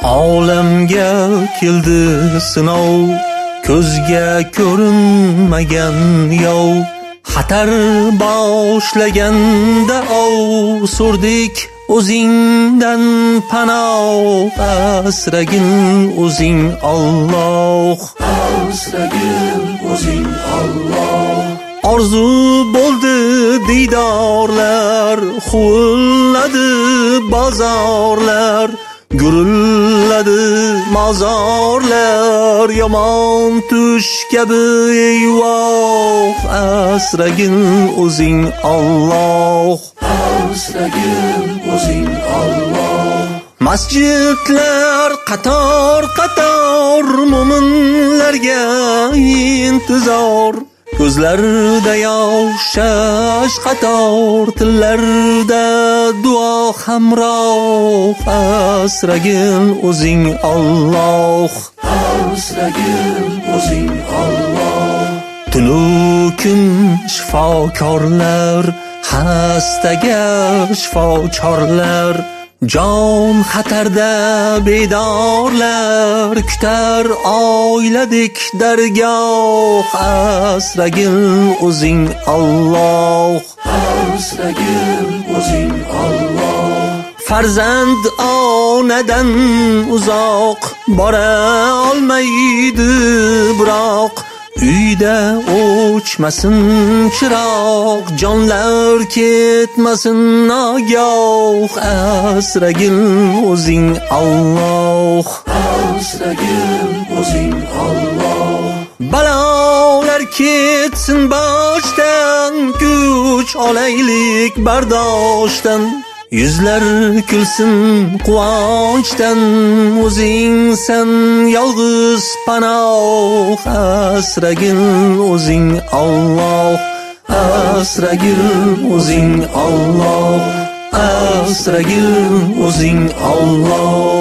Olamga keldi sinov, ko'zga ko'rinmagan yov. Xatar boshlaganda so'rdik o'zingdan panoh. Asragin o'zing Alloh, asragin o'zing Alloh. Orzu bo'ldi diydorlar, huvilladi bozorlar, gurilladi mozorlar. Yomon tush kabi eyvoh, asragin o'zing Alloh, asragin o'zing Alloh. Masjidlar qator mo'minlarga intizor, ko'zlarda yosh qator, tillarda duo hamroh. Asragin o'zing Alloh, asragin o'zing Alloh. Tunu kun shifokorlar, hastaga shifocharlar, jon xatarda bedorlar, kutar oiladik dargoh. Asragin o'zing Alloh, asragin o'zing Alloh. Farzand onadan uzoq, bora olmaydi biroq, uyda o'chmasin chiroq, jonlar ketmasin nogoh. Asragin o'zing Alloh, asragin o'zing Alloh. Balolar ketsin boshdan, kuch olaylik bardoshdan, yuzlar kulsin quvonchdan. O'zingsan yolg'iz panoh, asragin o'zing Alloh, asragin o'zing Alloh, asragin o'zing Alloh.